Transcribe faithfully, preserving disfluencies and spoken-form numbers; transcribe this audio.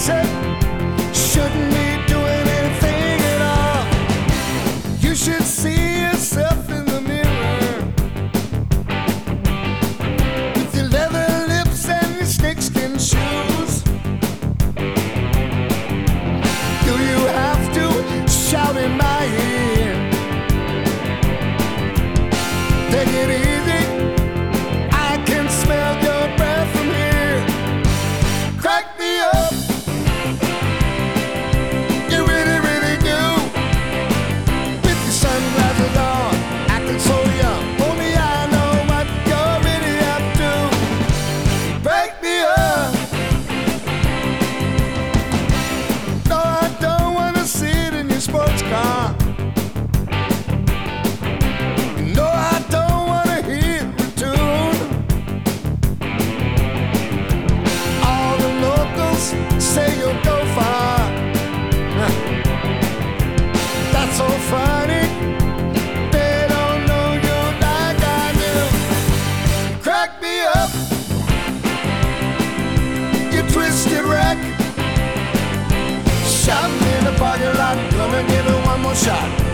said, shouldn't be doing anything at all. You should see yourself in the mirror with your leather lips and your snakeskin shoes. Do you have to shout in my ear? Take it easy, I can smell your breath from here. Crack me up, you really, really do. With your sunglasses on, acting so young. Only I know what you're really up to. Break me up. No, I don't wanna sit in your sports car. No, I don't wanna hear the tune. All the locals say you'll go far. That's so funny. They don't know you like I do. Crack me up, you twisted wreck. Shot me in the parking lot, gonna give it one more shot.